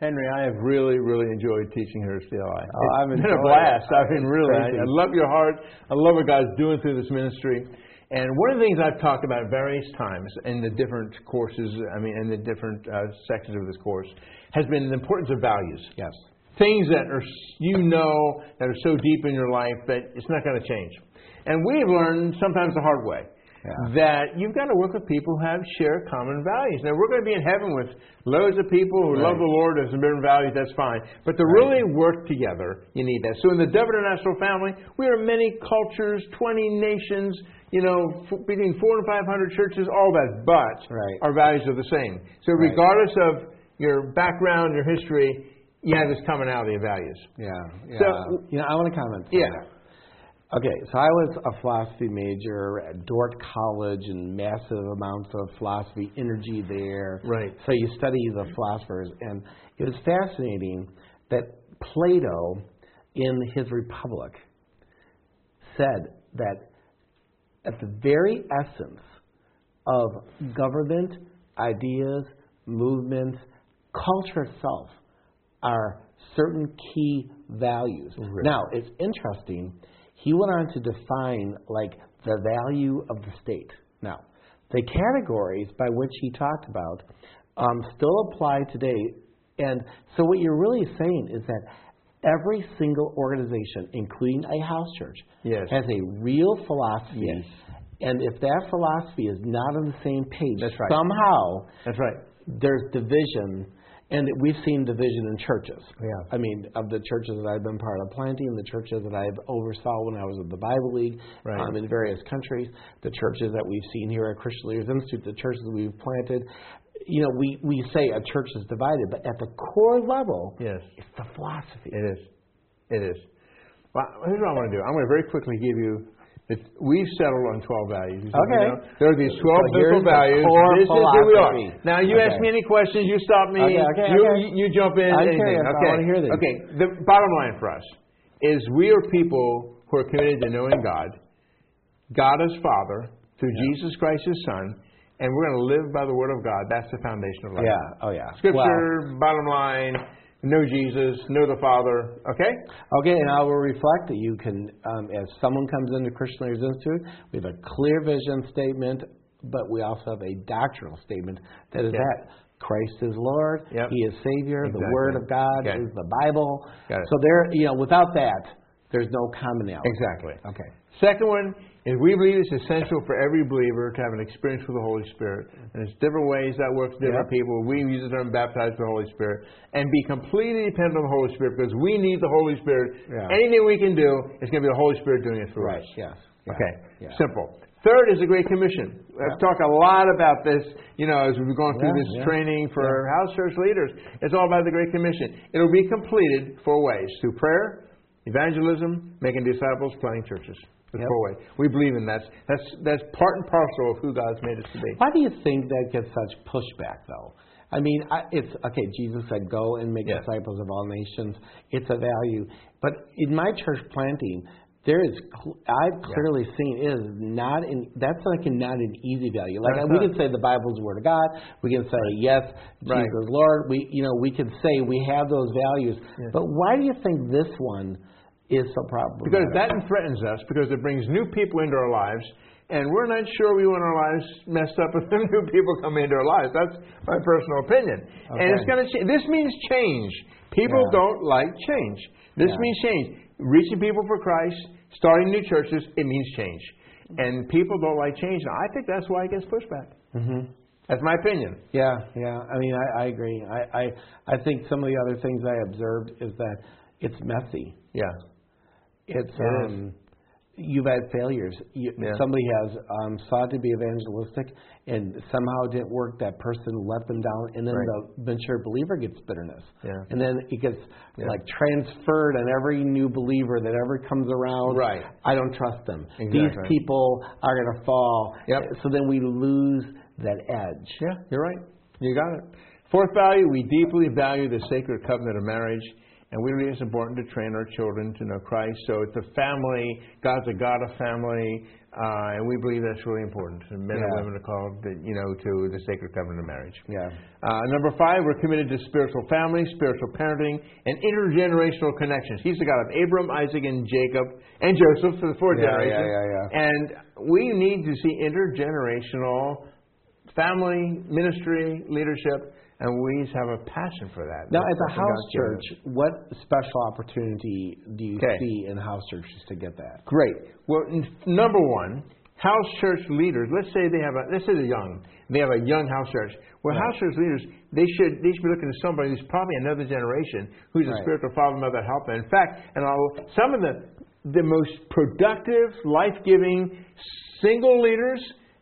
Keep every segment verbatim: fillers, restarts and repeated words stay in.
Henry, I have really, really enjoyed teaching here at C L I. Oh, it's been a blast. It. I mean, really, I, I love your heart. I love what God's doing through this ministry. And one of the things I've talked about various times in the different courses, I mean, in the different uh, sections of this course, has been the importance of values. Yes. Things that are, you know, that are so deep in your life that it's not going to change. And we've learned sometimes the hard way. Yeah. That you've got to work with people who have shared common values. Now, we're going to be in heaven with loads of people who right. love the Lord as different values, that's fine. But to right. really work together, you need that. So in the Dove International family, we are many cultures, twenty nations, you know, f- between four and five hundred churches, all that. But right. our values are the same. So regardless right. of your background, your history, you have this commonality of values. Yeah. yeah. So, you know, I want to comment. Yeah. That. Okay, so I was a philosophy major at Dordt College and massive amounts of philosophy energy there. Right. So you study the philosophers, and it was fascinating that Plato, in his Republic, said that at the very essence of government, ideas, movements, culture itself are certain key values. Really? Now, it's interesting. He went on to define, like, the value of the state. Now, the categories by which he talked about um, still apply today. And so what you're really saying is that every single organization, including a house church, yes. has a real philosophy. Yes. And if that philosophy is not on the same page, That's right. somehow That's right. there's division. And we've seen division in churches. Yeah. I mean, of the churches that I've been part of planting, the churches that I've oversaw when I was at the Bible League right. um, in various countries, the churches that we've seen here at Christian Leaders Institute, the churches we've planted. You know, we, we say a church is divided, but at the core level, yes. it's the philosophy. It is. It is. Well, here's what I want to do. I'm going to very quickly give you It's, we've settled on twelve values. Okay. You know? There are these twelve so biblical values. This is who we are. Now, you okay. ask me any questions, you stop me, okay, okay, you, okay. you jump in. I'm anything. curious. Okay. I want to hear this. Okay. The bottom line for us is we are people who are committed to knowing God, God as Father, through yeah. Jesus Christ His Son, and we're going to live by the Word of God. That's the foundation of life. Yeah. Oh, yeah. Scripture, wow. bottom line, know Jesus, know the Father, okay? Okay, and I will reflect that you can, um, as someone comes into Christian Leaders Institute, we have a clear vision statement, but we also have a doctrinal statement that is yeah. that Christ is Lord, yep. He is Savior, exactly. the Word of God okay. is the Bible. Got it. So there, you know, without that, there's no commonality. Exactly. Okay. Second one is we believe it's essential for every believer to have an experience with the Holy Spirit. And there's different ways that works for different yep. people. We use the term baptized with the Holy Spirit. And be completely dependent on the Holy Spirit because we need the Holy Spirit. Yeah. Anything we can do, it's going to be the Holy Spirit doing it for right. us. Yes. Yeah. Okay. Yeah. Simple. Third is the Great Commission. I've yep. talked a lot about this, you know, as we've gone through yeah, this yeah. training for yeah. house church leaders. It's all about the Great Commission. It'll be completed four ways: through prayer, evangelism, making disciples, planting churches. That's yep. four ways. We believe in that. That's that's part and parcel of who God's made us to be. Why do you think that gets such pushback, though? I mean, I, it's okay. Jesus said, "Go and make yes. disciples of all nations." It's a value, but in my church planting, there is I've clearly yeah. seen it is not in that's like a, not an easy value. Like that's we not. can say the Bible's the Word of God. We can say right. yes, Jesus right. is Lord. We you know we can say we have those values. Yes. But why do you think this one is so problematic? Because that threatens us. Because it brings new people into our lives. And we're not sure we want our lives messed up if new people come into our lives. That's my personal opinion. Okay. And it's going to change. This means change. People yeah. don't like change. This yeah. means change. Reaching people for Christ, starting new churches, it means change. And people don't like change. And I think that's why it gets pushback. Mm-hmm. That's my opinion. Yeah, yeah. I mean, I, I agree. I, I, I think some of the other things I observed is that it's messy. Yeah. It's it um, is. You've had failures. You, yeah. Somebody has um, sought to be evangelistic, and somehow it didn't work. That person let them down, and then right. the mature believer gets bitterness. Yeah. And then it gets yeah. like transferred on every new believer that ever comes around. Right. I don't trust them. Exactly. These people are going to fall. Yep. So then we lose that edge. Yeah, you're right. You got it. Fourth value, we deeply value the sacred covenant of marriage. And we believe it's important to train our children to know Christ. So it's a family. God's a God of family. Uh, and we believe that's really important. And men yeah. and women are called, you know, to the sacred covenant of marriage. Yeah. Uh, number five, we're committed to spiritual family, spiritual parenting, and intergenerational connections. He's the God of Abram, Isaac, and Jacob, and Joseph for the fourth yeah, generation. Yeah, yeah, yeah. And we need to see intergenerational family, ministry, leadership, and we have a passion for that. Now, That's at the house church, given. what special opportunity do you okay. see in house churches to get that? Great. Well, n- number one, house church leaders. Let's say they have a. Let's say they're young. They have a young house church. Well, right. house church leaders, they should they should be looking at somebody who's probably another generation who's right. a spiritual father, mother, helper. In fact, and I'll, some of the the most productive, life-giving single leaders.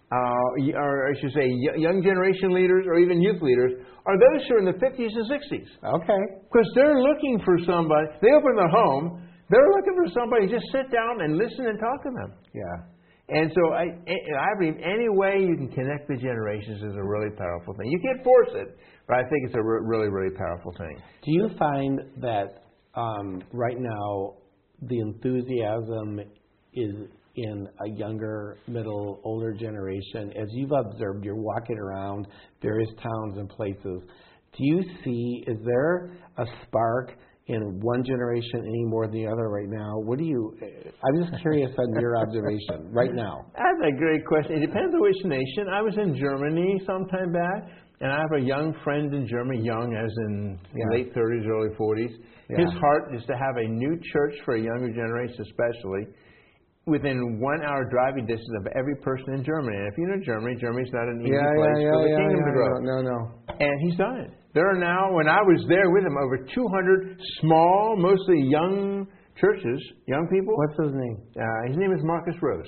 Uh, or I should say young generation leaders or even youth leaders, are those who are in the fifties and sixties. Okay. Because they're looking for somebody, they open their home, they're looking for somebody to just sit down and listen and talk to them. Yeah. And so I, I believe any way you can connect the generations is a really powerful thing. You can't force it, but I think it's a re- really, really powerful thing. Do you find that um, right now the enthusiasm is in a younger, middle, older generation? As you've observed, you're walking around various towns and places. Do you see, is there a spark in one generation any more than the other right now? What do you, I'm just curious on your observation right now. That's a great question. It depends on which nation. I was in Germany some time back, and I have a young friend in Germany, young as in yeah. late thirties, early forties. Yeah. His heart is to have a new church for a younger generation especially, within one hour driving distance of every person in Germany. And if you know Germany, Germany's not an easy yeah, place yeah, for the yeah, kingdom yeah, to grow. No, no, no. And he's done it. There are now, when I was there with him, over two hundred small, mostly young churches, young people. What's his name? Uh, his name is Marcus Rose.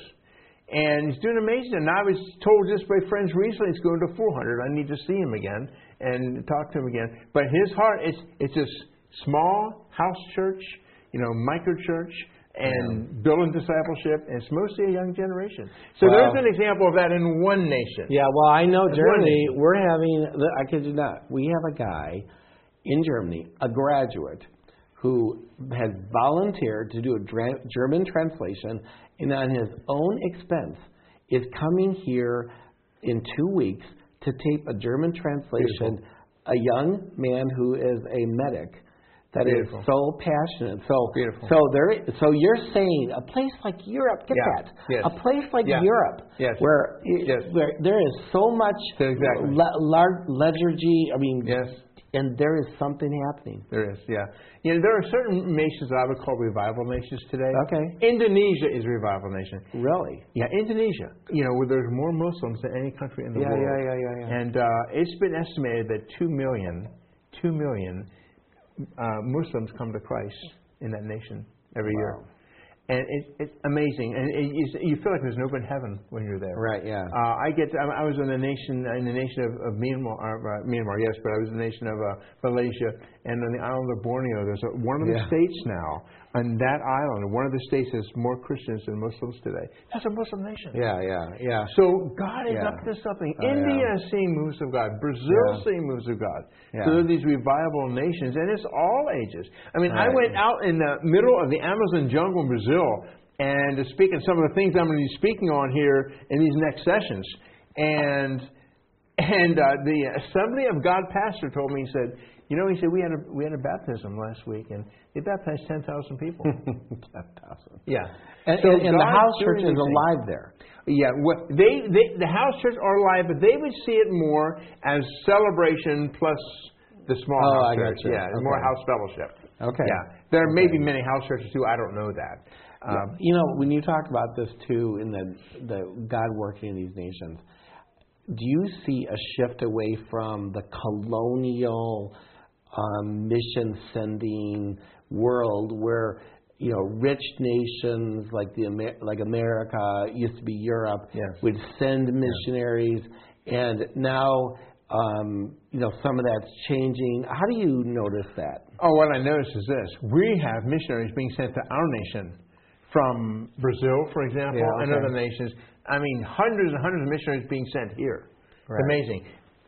And he's doing amazing. And I was told just by friends recently he's going to four hundred. I need to see him again and talk to him again. But his heart, it's, it's a small house church, you know, micro church, and yeah. building discipleship, and it's mostly a young generation. So wow. there's an example of that in one nation. Yeah, well, I know That's Germany, we're having, I kid you not, we have a guy in Germany, a graduate, who has volunteered to do a dra- German translation, and on his own expense is coming here in two weeks to tape a German translation, Beautiful. A young man who is a medic. That Beautiful. Is so passionate. So, Beautiful. so there. So you're saying a place like Europe. Get yeah. that? Yes. A place like yeah. Europe, yes. where yes. where there is so much exactly. le- large liturgy. I mean, yes. and there is something happening. There is, yeah. You know, there are certain nations that I would call revival nations today. Okay. Indonesia is a revival nation. Really? Yeah, Indonesia. You know, where there's more Muslims than any country in the yeah, world. Yeah, yeah, yeah, yeah. And uh, it's been estimated that two million, two million uh, Muslims come to Christ in that nation every wow. year. And it, it's amazing, and it, you, you feel like there's an open heaven when you're there. Right. Yeah. Uh, I get. To, I was in the nation, in the nation of, of Myanmar, uh, Myanmar, yes, but I was in the nation of uh, Malaysia, and on the island of Borneo. There's a, one of the yeah. states now on that island. One of the states has more Christians than Muslims today. That's a Muslim nation. Yeah. Yeah. Yeah. So God is yeah. up to something. Oh, India yeah. is seeing moves of God. Brazil is yeah. seeing moves of God. Yeah. So there are these revival nations, and it's all ages. I mean, right. I went out in the middle of the Amazon jungle in Brazil. And to speak on some of the things I'm going to be speaking on here in these next sessions. And and uh, the Assembly of God pastor told me, he said, you know, he said, we had a we had a baptism last week, and they baptized ten thousand people. ten thousand. Yeah. And, so and, and the house church is things. alive there. Yeah. What, they, they The house church are alive, but they would see it more as celebration plus the small oh, house I church. Gotcha. Yeah, okay. more house fellowship. Okay. Yeah. There okay. may be many house churches, too. I don't know that. Um, you know, when you talk about this too, in the the God working in these nations, do you see a shift away from the colonial um, mission sending world where you know rich nations like the Amer- like America used to be Europe yes. would send missionaries, yeah. and now um, you know some of that's changing. How do you notice that? Oh, what I notice is this: we have missionaries being sent to our nation. From Brazil, for example, yeah, okay. and other nations. I mean, hundreds and hundreds of missionaries being sent here. It's right. amazing.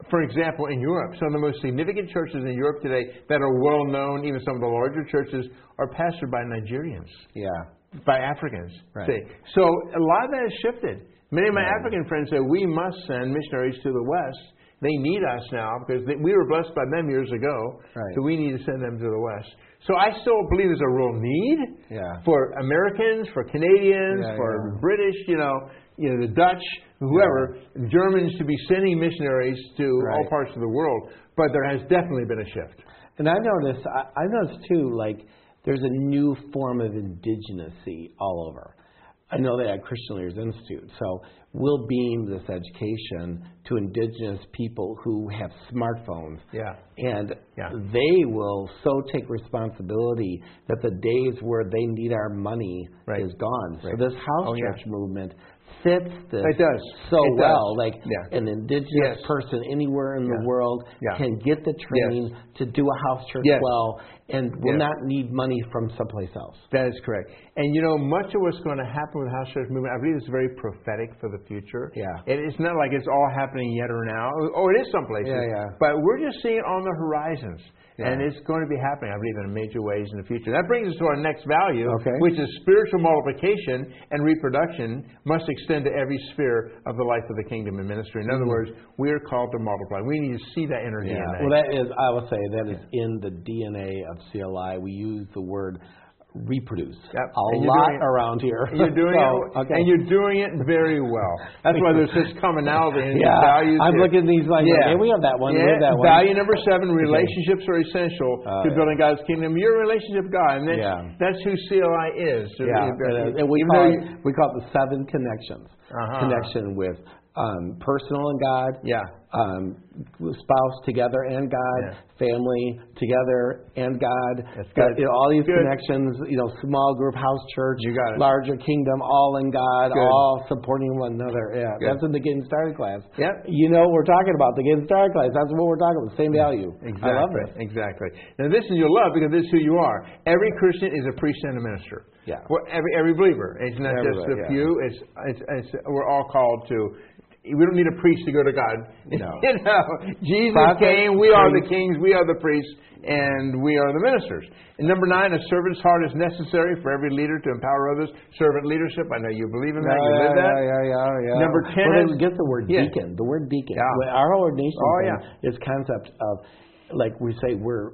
for example, in Europe, some of the most significant churches in Europe today that are well known, even some of the larger churches, are pastored by Nigerians. Yeah. By Africans. Right. See? So a lot of that has shifted. Many of my Right. African friends say we must send missionaries to the West. They need us now because they, we were blessed by them years ago. Right. So we need to send them to the West. So I still believe there's a real need Yeah. for Americans, for Canadians, Yeah, for yeah. British, you know, you know, the Dutch, whoever, Germans to be sending missionaries to Right. all parts of the world. But there has definitely been a shift. And I noticed, I, I noticed too, like there's a new form of indigenousy all over. I know that at Christian Leaders Institute. So we'll beam this education to indigenous people who have smartphones. Yeah. And Yeah. they will so take responsibility that the days where they need our money Right. is gone. Right. So this house Oh, yeah. church movement fits this It does. so It does. well. Like Yeah. an indigenous Yes. person anywhere in Yeah. the world Yeah. can get the training Yes. to do a house church Yes. well and will Yes. not need money from someplace else. That is correct. And you know, much of what's going to happen with the house church movement, I believe it's very prophetic for the future. Yeah. It, it's not like it's all happening yet or now. Oh, it is some places. Yeah, yeah. But we're just seeing it on the horizons. Yeah. And it's going to be happening, I believe, in major ways in the future. That brings us to our next value, Okay. which is spiritual multiplication and reproduction must extend to every sphere of the life of the kingdom and ministry. In other Mhm. words, we are called to multiply. We need to see that in our D N A. Well, that is, I will say, that is in the D N A of C L I. We use the word reproduce Yep. a And you're lot doing it- around here. You're doing So, it, okay. and you're doing it very well. That's why there's this commonality in yeah, these values. I'm here. looking at these like, Yeah. hey, we have that one, we Yeah. have that one. Value number seven: relationships are essential Oh, to yeah. building God's kingdom. Your relationship with God, and that's, Yeah. that's who C L I is. Yeah, Even and, and we though call you- it, we call it the seven connections. Uh-huh. Connection with um, personal and God, Yeah. um, spouse together and God, Yeah. family together and God. That's Got, good. you know, all these Good. connections, you know, small group, house church, You got it. larger kingdom, all in God, Good. all supporting one another. Yeah, Good. that's in the Getting Started class. Yep. You know what we're talking about, the Getting Started class. That's what we're talking about, same value. Exactly. I love this. Exactly. Now, this is your love because this is who you are. Every Christian is a priest and a minister. Yeah. Well, every every believer. It's not just Everybody, a yeah. few. It's, it's it's we're all called to. We don't need a priest to go to God. No. You know, Jesus Prophet, came. We are the priest. kings. We are the priests, and we are the ministers. And number nine, a servant's heart is necessary for every leader to empower others. Servant leadership. I know you believe in that. Yeah, You live yeah, that. yeah, yeah, yeah. Number ten Well, is- then get the word Yeah. deacon. The word deacon. Yeah. Well, our ordination Oh, thing yeah. is concept of, like we say, we're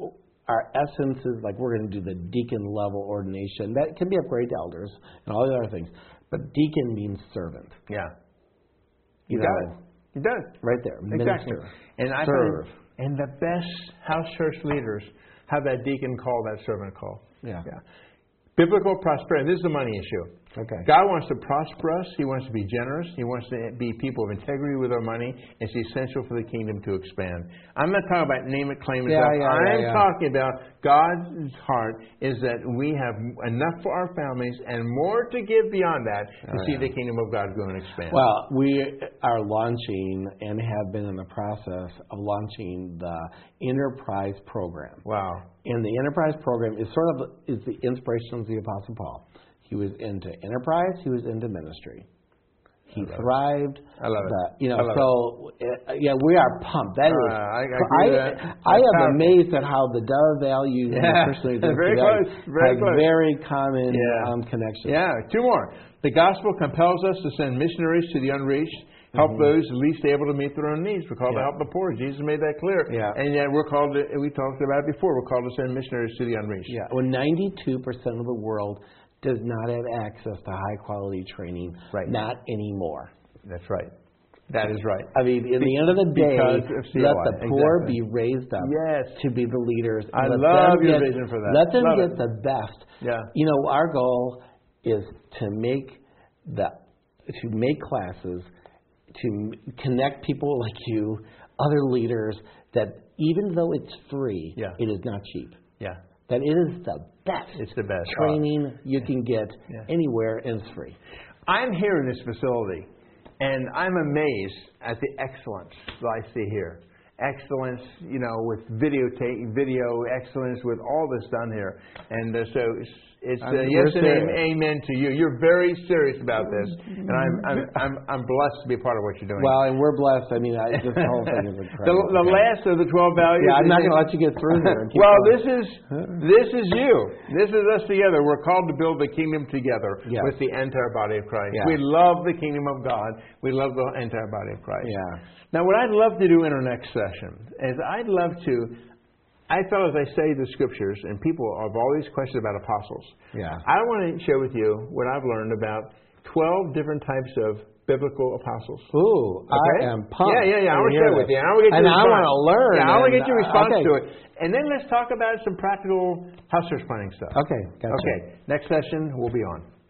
our essence is like we're going to do the deacon level ordination. That can be upgrade to elders and all the other things. But deacon means servant. Yeah. You, You know, got it. It does. right there. Exactly. Minister. And I Serve. find- and the best house church leaders have that deacon call, that servant call. Yeah. Yeah. Biblical prosperity. This is a money issue. Okay. God wants to prosper us. He wants to be generous. He wants to be people of integrity with our money. It's essential for the kingdom to expand. I'm not talking about name it, claim it. Yeah, stuff. yeah, I'm yeah, yeah. talking about God's heart is that we have enough for our families and more to give beyond that to Oh, see yeah. the kingdom of God grow and expand. Well, we are launching and have been in the process of launching the Enterprise Program. wow. And the Enterprise Program is sort of is the inspiration of the Apostle Paul. He was into enterprise. He was into ministry. He thrived. I love it. The, you know, I love so uh, yeah, we are pumped. That Uh, is, I- I agree with that. I That's am powerful. amazed at how the Dove values and Yeah. the Christian identity Very today close. Very have close. very common Yeah. um, connections. Yeah, two more. The gospel compels us to send missionaries to the unreached, help Mhm. those least able to meet their own needs. We're called Yeah. to help the poor. Jesus made that clear. Yeah. And yet we're called to, we talked about it before, we're called to send missionaries to the unreached. Yeah. Well, ninety-two percent of the world does not have access to high quality training. Right. Not anymore. That's right. That is right. I mean, in the end of the day, Because of C L I, let the poor exactly. be raised up Yes. to be the leaders. I Let love them your get- vision for that. Let them Love get it. the best. Yeah. You know, our goal is to make the to make classes, to m- connect people like you, other leaders, that even though it's free, Yeah. it is not cheap. Yeah. That it is the best It's the best. training you can get Yeah. anywhere, and it's free. I'm here in this facility, and I'm amazed at the excellence that I see here. excellence, you know, with videotape, video excellence, with all this done here. And uh, so it's, it's uh, yes and am- amen to you. You're very serious about this, and I'm I'm I'm, I'm blessed to be a part of what you're doing. Well, and we're blessed. I mean, I, this whole thing is incredible. the, the last of the twelve values. Yeah, I'm not going to let you get through here. Well, going. this is this is you. This is us together. We're called to build the kingdom together yes. with the entire body of Christ. Yeah. We love the kingdom of God. We love the entire body of Christ. Yeah. Now, what I'd love to do in our next session is I'd love to. I felt as I study the scriptures, and people have all these questions about apostles. Yeah. I want to share with you what I've learned about twelve different types of biblical apostles. Ooh, okay? I am pumped. Yeah, yeah, yeah. I want to share it with you. And I want to get and your I want to learn. Yeah, I want to get your response okay. to it. And then let's talk about some practical house church planning stuff. Okay, gotcha. Okay, next session we'll be on.